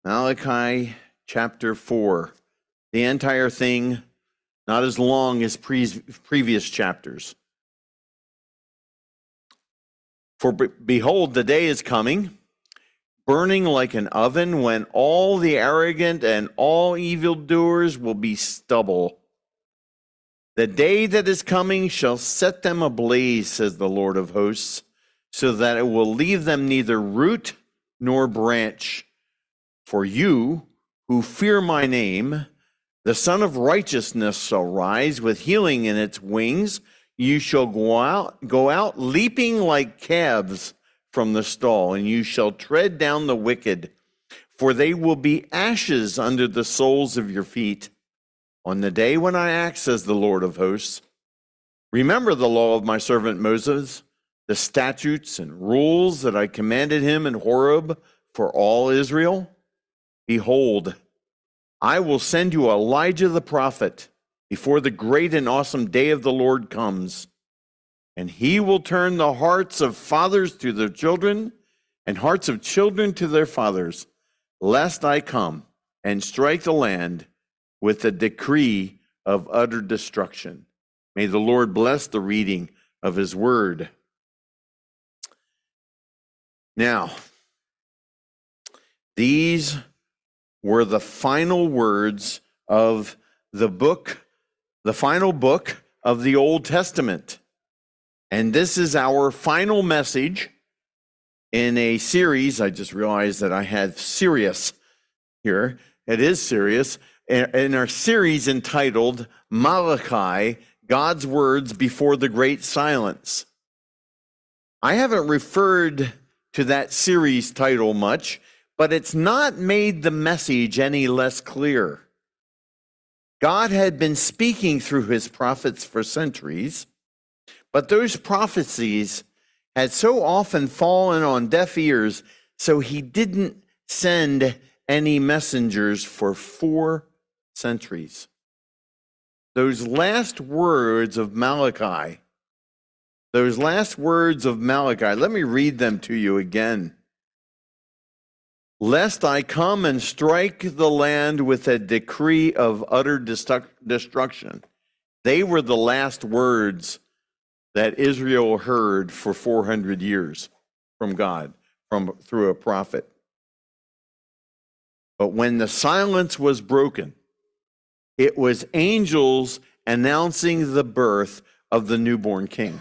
Malachi chapter 4. The entire thing, not as long as previous chapters. For behold, the day is coming, burning like an oven, when all the arrogant and all evildoers will be stubble. The day that is coming shall set them ablaze, says the Lord of hosts, so that it will leave them neither root nor branch. For you who fear my name, the Son of Righteousness shall rise with healing in its wings. You shall go out leaping like calves from the stall, and you shall tread down the wicked, for they will be ashes under the soles of your feet. On the day when I act, says the Lord of hosts, remember the law of my servant Moses, the statutes and rules that I commanded him in Horeb for all Israel. Behold, I will send you Elijah the prophet before the great and awesome day of the Lord comes. And he will turn the hearts of fathers to their children and hearts of children to their fathers, lest I come and strike the land with a decree of utter destruction. May the Lord bless the reading of his word. Now, these were the final words of the final book of the Old Testament. And this is our final message in a series. I just realized that I had serious here. It is serious. In our series entitled Malachi, God's Words Before the Great Silence. I haven't referred to that series title much, but it's not made the message any less clear. God had been speaking through his prophets for centuries, but those prophecies had so often fallen on deaf ears, so he didn't send any messengers for 4 centuries. Those last words of Malachi, let me read them to you again. Lest I come and strike the land with a decree of utter destruction. They were the last words that Israel heard for 400 years from God, through a prophet. But when the silence was broken, it was angels announcing the birth of the newborn king.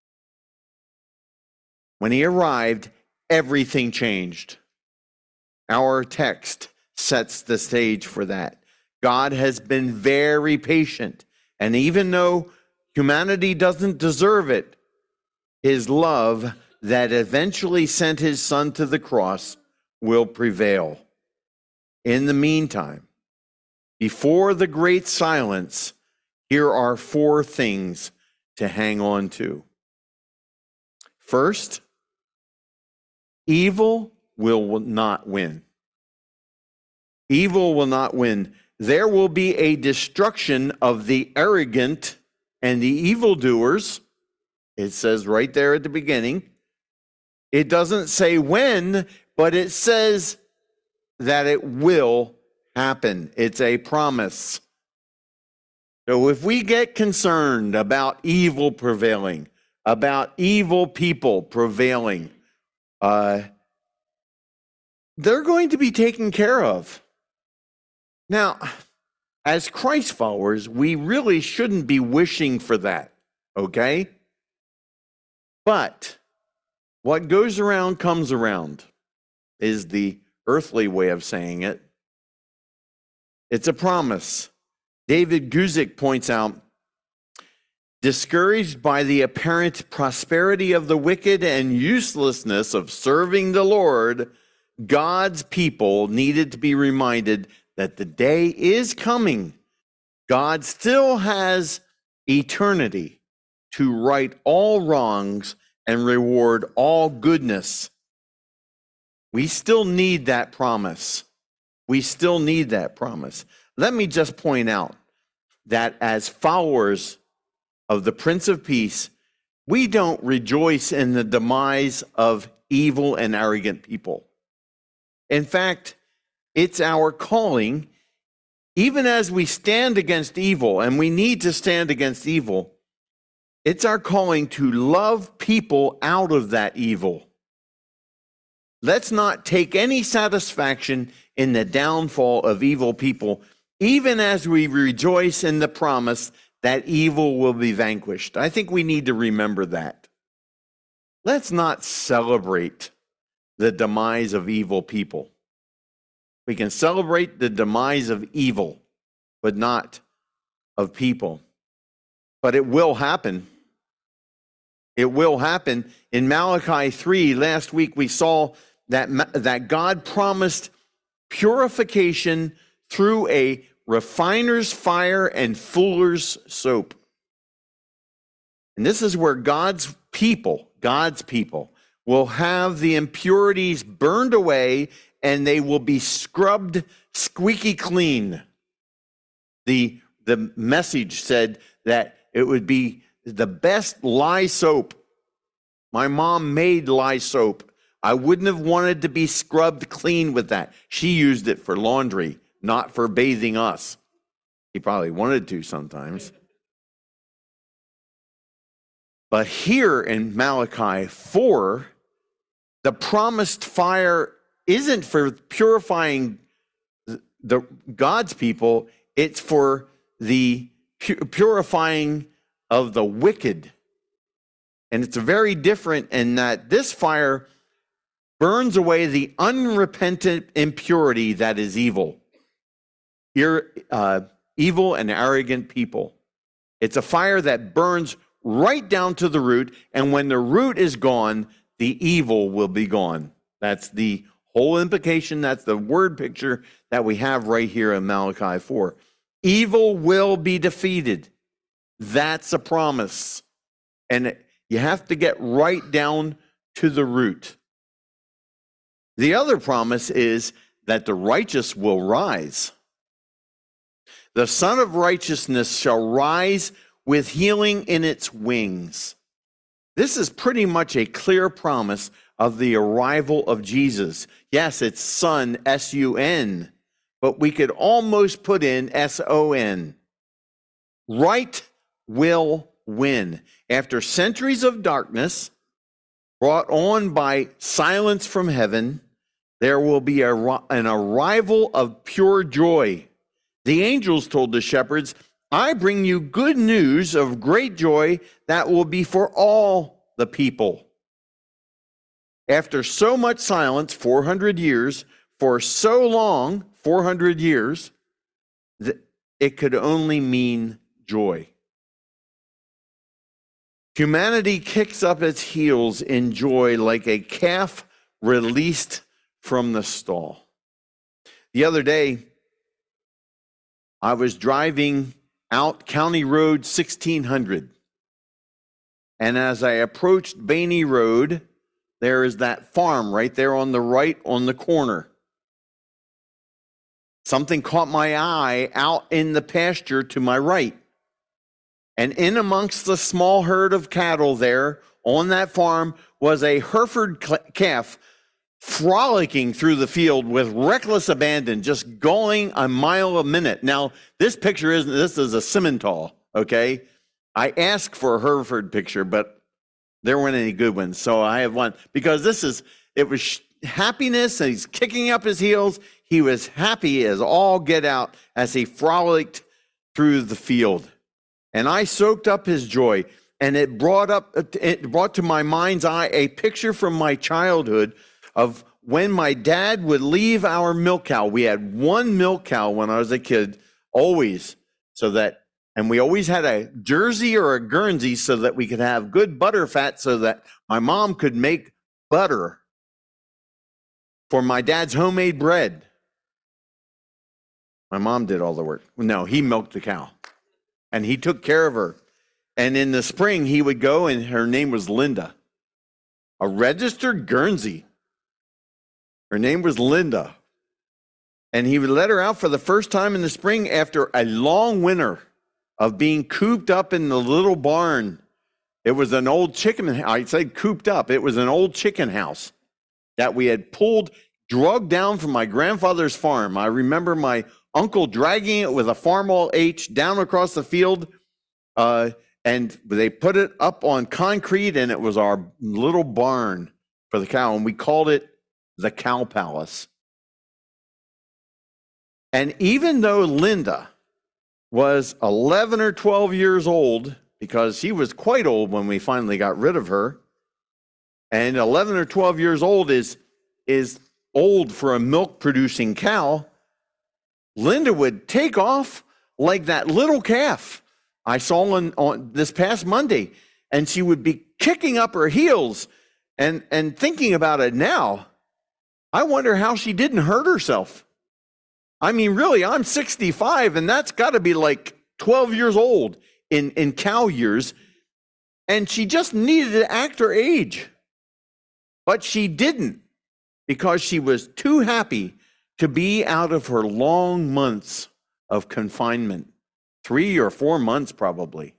When he arrived, everything changed. Our text sets the stage for that. God has been very patient, and even though humanity doesn't deserve it, his love that eventually sent his son to the cross will prevail. In the meantime, before the great silence, here are 4 things to hang on to. First, evil will not win. Evil will not win. There will be a destruction of the arrogant and the evildoers. It says right there at the beginning. It doesn't say when, but it says that it will happen. It's a promise. So if we get concerned about evil prevailing, about evil people prevailing, they're going to be taken care of. Now, as Christ followers, we really shouldn't be wishing for that, okay? But what goes around comes around is the earthly way of saying it. It's a promise. David Guzik points out, discouraged by the apparent prosperity of the wicked and uselessness of serving the Lord, God's people needed to be reminded that the day is coming. God still has eternity to right all wrongs and reward all goodness. We still need that promise. Let me just point out that as followers of the Prince of Peace, we don't rejoice in the demise of evil and arrogant people. In fact, It's our calling, even as we stand against evil, and we need to stand against evil, it's our calling to love people out of that evil. Let's not take any satisfaction in the downfall of evil people, even as we rejoice in the promise that evil will be vanquished. I think we need to remember that. Let's not celebrate the demise of evil people. We can celebrate the demise of evil, but not of people. But it will happen. It will happen. In Malachi 3, last week we saw that God promised purification through a refiner's fire and fuller's soap. And this is where God's people will have the impurities burned away, and they will be scrubbed squeaky clean. The message said that it would be the best lye soap. My mom made lye soap. I wouldn't have wanted to be scrubbed clean with that. She used it for laundry, not for bathing us. She probably wanted to sometimes. But here in Malachi 4, the promised fire isn't for purifying God's people, it's for the purifying of the wicked. And it's very different in that this fire burns away the unrepentant impurity that is evil. Evil and arrogant people. It's a fire that burns right down to the root, and when the root is gone, the evil will be gone. That's the whole implication. That's the word picture that we have right here in Malachi 4. Evil will be defeated. That's a promise. And you have to get right down to the root. The other promise is that the righteous will rise. The Son of Righteousness shall rise with healing in its wings. This is pretty much a clear promise of the arrival of Jesus. Yes, it's Son, S-U-N, but we could almost put in S-O-N. Right will win. After centuries of darkness brought on by silence from heaven, there will be an arrival of pure joy. The angels told the shepherds, I bring you good news of great joy that will be for all the people. After so much silence, 400 years, for so long, 400 years, it could only mean joy. Humanity kicks up its heels in joy like a calf released from the stall. The other day, I was driving out County Road 1600. And as I approached Bainey Road, there is that farm right there on the right on the corner. Something caught my eye out in the pasture to my right. And in amongst the small herd of cattle there on that farm was a Hereford calf frolicking through the field with reckless abandon, just going a mile a minute. Now, this is a Simmental, okay? I asked for a Hereford picture, but there weren't any good ones. So I have one because it was happiness, and he's kicking up his heels. He was happy as all get out as he frolicked through the field. And I soaked up his joy, and it brought to my mind's eye a picture from my childhood of when my dad would leave our milk cow. We had one milk cow when I was a kid, always, and we always had a Jersey or a Guernsey so that we could have good butter fat so that my mom could make butter for my dad's homemade bread. My mom did all the work. No, he milked the cow, and he took care of her. And in the spring, he would go, and her name was Linda, a registered Guernsey. Her name was Linda. And he would let her out for the first time in the spring after a long winter of being cooped up in the little barn. It was an old chicken, I said cooped up. It was an old chicken house that we had pulled drugged down from my grandfather's farm. I remember my uncle dragging it with a Farmall H down across the field, and they put it up on concrete, and it was our little barn for the cow, and we called it the Cow Palace. And even though Linda was 11 or 12 years old, because she was quite old when we finally got rid of her, and 11 or 12 years old is old for a milk-producing cow, Linda would take off like that little calf I saw on this past Monday, and she would be kicking up her heels and thinking about it now. I wonder how she didn't hurt herself. I mean, really, I'm 65, and that's got to be like 12 years old in cow years, and she just needed to act her age. But she didn't, because she was too happy to be out of her long months of confinement, 3 or 4 months probably.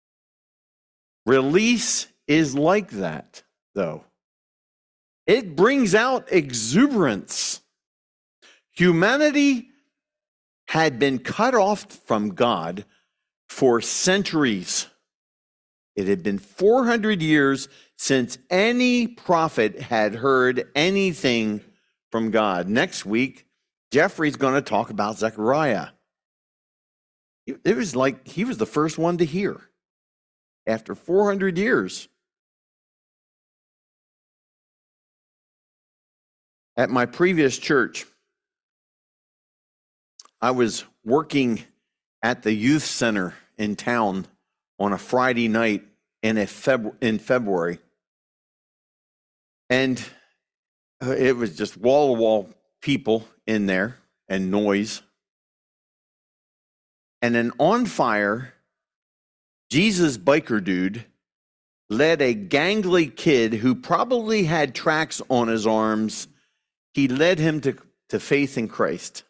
Release is like that, though. It brings out exuberance. Humanity had been cut off from God for centuries. It had been 400 years since any prophet had heard anything from God. Next week, Jeffrey's going to talk about Zechariah. It was like he was the first one to hear after 400 years. At my previous church, I was working at the youth center in town on a Friday night in February. And it was just wall-to-wall people in there and noise. And an on-fire Jesus biker dude led a gangly kid who probably had tracks on his arms. He led him to faith in Christ.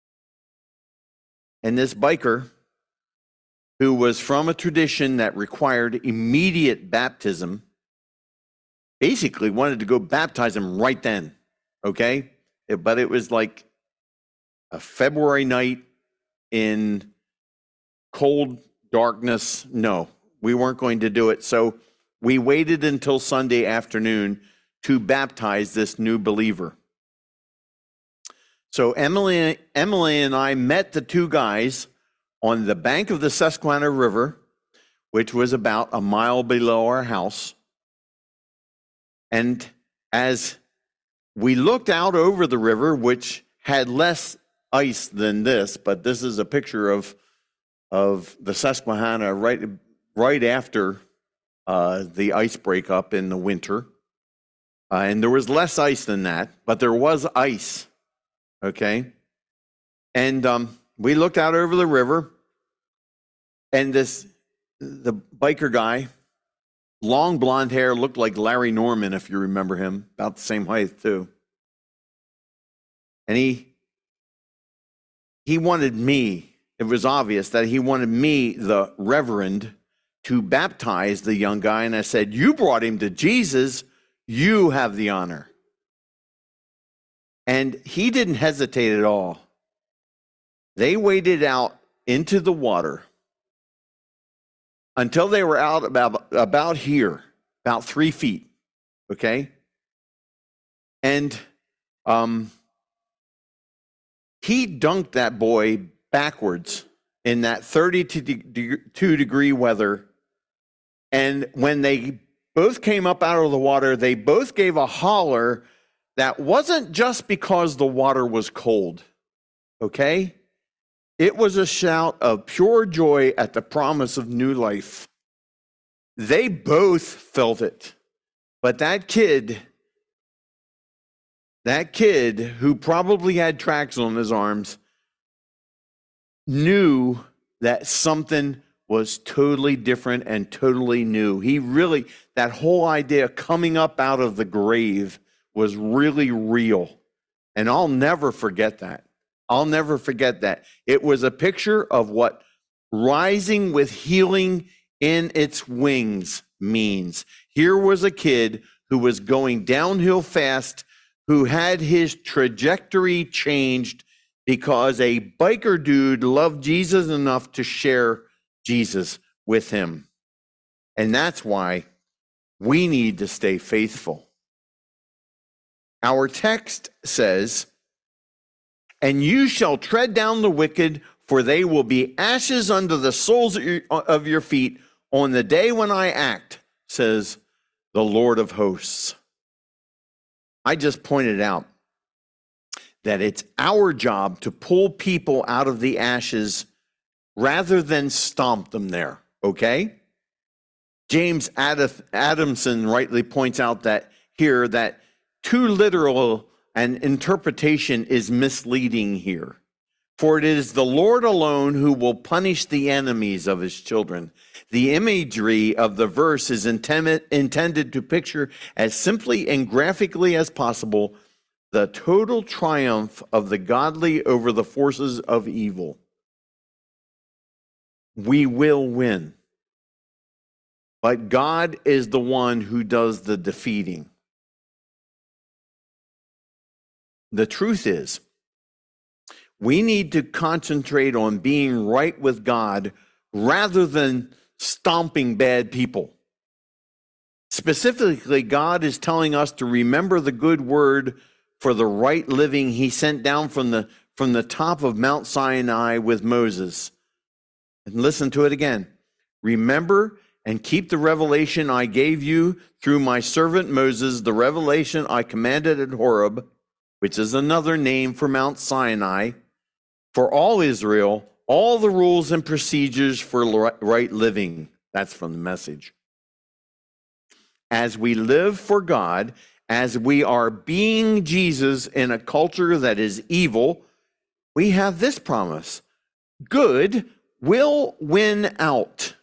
And this biker, who was from a tradition that required immediate baptism, basically wanted to go baptize him right then, okay? But it was like a February night in cold darkness. No, we weren't going to do it. So we waited until Sunday afternoon to baptize this new believer. So Emily and I met the two guys on the bank of the Susquehanna River, which was about a mile below our house. And as we looked out over the river, which had less ice than this, but this is a picture of the Susquehanna right after the ice breakup in the winter. And there was less ice than that, but there was ice. Okay, and we looked out over the river, and the biker guy, long blonde hair, looked like Larry Norman, if you remember him, about the same height too. And he wanted me. It was obvious that he wanted me, the reverend, to baptize the young guy. And I said, "You brought him to Jesus. You have the honor." And he didn't hesitate at all. They waded out into the water until they were out about here, about 3 feet, okay? And he dunked that boy backwards in that 32-degree weather. And when they both came up out of the water, they both gave a holler that wasn't just because the water was cold, okay? It was a shout of pure joy at the promise of new life. They both felt it. But that kid who probably had tracks on his arms knew that something was totally different and totally new. That whole idea of coming up out of the grave was really real. And I'll never forget that. I'll never forget that. It was a picture of what rising with healing in its wings means. Here was a kid who was going downhill fast, who had his trajectory changed because a biker dude loved Jesus enough to share Jesus with him. And that's why we need to stay faithful. Our text says, "And you shall tread down the wicked, for they will be ashes under the soles of your feet on the day when I act, says the Lord of hosts." I just pointed out that it's our job to pull people out of the ashes rather than stomp them there, okay? James Adamson rightly points out that here that too literal an interpretation is misleading here. For it is the Lord alone who will punish the enemies of his children. The imagery of the verse is intended to picture as simply and graphically as possible the total triumph of the godly over the forces of evil. We will win. But God is the one who does the defeating. The truth is, we need to concentrate on being right with God rather than stomping bad people. Specifically, God is telling us to remember the good word for the right living he sent down from the top of Mount Sinai with Moses. And listen to it again. "Remember and keep the revelation I gave you through my servant Moses, the revelation I commanded at Horeb," which is another name for Mount Sinai, "for all Israel, all the rules and procedures for right living." That's from the Message. As we live for God, as we are being Jesus in a culture that is evil, we have this promise: good will win out,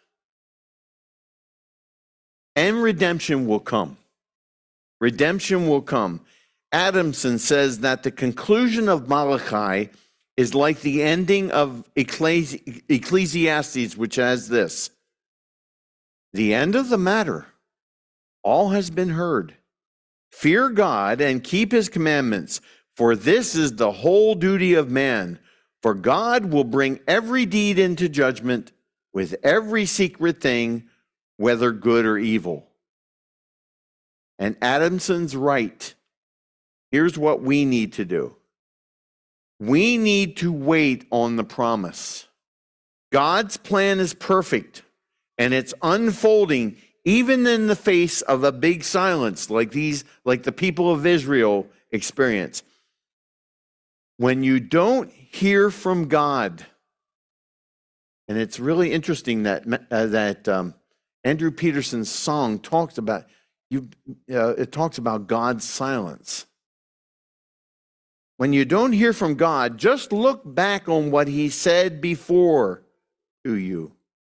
and redemption will come. Redemption will come. Adamson says that the conclusion of Malachi is like the ending of Ecclesiastes, which has this: "The end of the matter, all has been heard. Fear God and keep his commandments, for this is the whole duty of man. For God will bring every deed into judgment with every secret thing, whether good or evil." And Adamson's right. Here's what we need to do. We need to wait on the promise. God's plan is perfect, and it's unfolding even in the face of a big silence like the people of Israel experience. When you don't hear from God, and it's really interesting that Andrew Peterson's song talks about it talks about God's silence. When you don't hear from God, just look back on what he said before to you.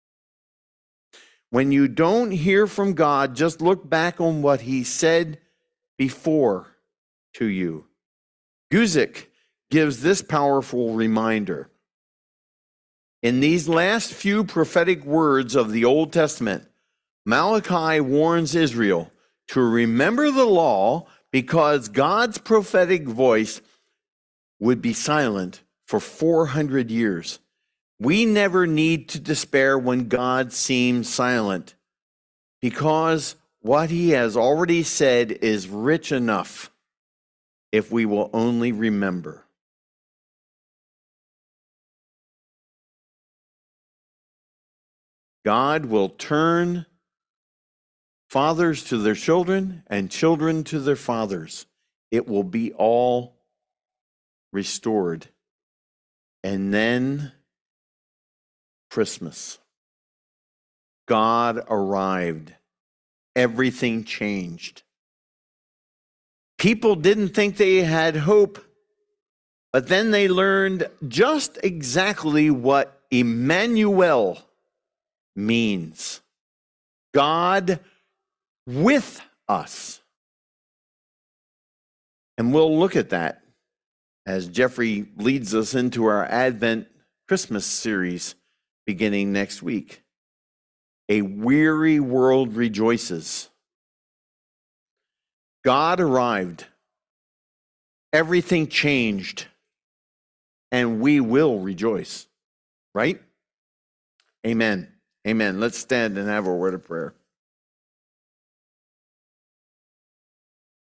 When you don't hear from God, just look back on what he said before to you. Guzik gives this powerful reminder. In these last few prophetic words of the Old Testament, Malachi warns Israel to remember the law because God's prophetic voice would be silent for 400 years. We never need to despair when God seems silent, because what he has already said is rich enough if we will only remember. God will turn fathers to their children and children to their fathers. It will be all restored. And then Christmas. God arrived. Everything changed. People didn't think they had hope, but then they learned just exactly what Emmanuel means. God with us. And we'll look at that as Jeffrey leads us into our Advent Christmas series beginning next week. A weary world rejoices. God arrived. everything changed, and we will rejoice. Right? Amen. Amen. Let's stand and have a word of prayer.